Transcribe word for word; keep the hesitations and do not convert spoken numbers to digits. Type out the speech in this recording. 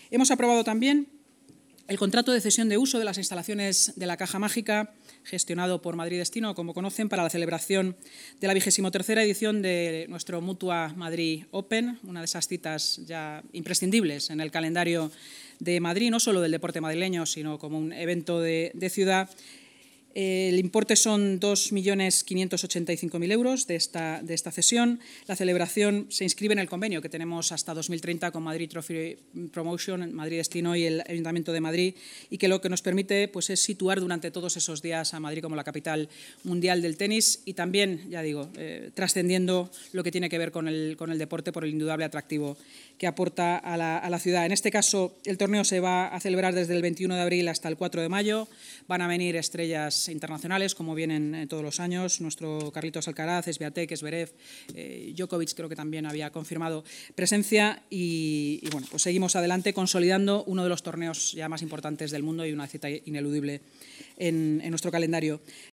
Hemos aprobado también el contrato de cesión de uso de las instalaciones de la Caja Mágica, gestionado por Madrid Destino, como conocen, para la celebración de la vigésimo tercera edición de nuestro Mutua Madrid Open, una de esas citas ya imprescindibles en el calendario de Madrid, no solo del deporte madrileño, sino como un evento de, de ciudad. El importe son dos millones quinientos ochenta y cinco mil euros de esta, de esta cesión. La celebración se inscribe en el convenio que tenemos hasta dos mil treinta con Madrid Trophy Promotion, Madrid Destino y el Ayuntamiento de Madrid, y que lo que nos permite pues, es situar durante todos esos días a Madrid como la capital mundial del tenis y también, ya digo, eh, trascendiendo lo que tiene que ver con el, con el deporte por el indudable atractivo que aporta a la, a la ciudad. En este caso, el torneo se va a celebrar desde el veintiuno de abril hasta el cuatro de mayo. Van a venir estrellas internacionales, como vienen eh, todos los años. Nuestro Carlitos Alcaraz, Swiatek, Zverev, eh, Djokovic creo que también había confirmado presencia. Y, y bueno, pues seguimos adelante consolidando uno de los torneos ya más importantes del mundo y una cita ineludible en, en nuestro calendario.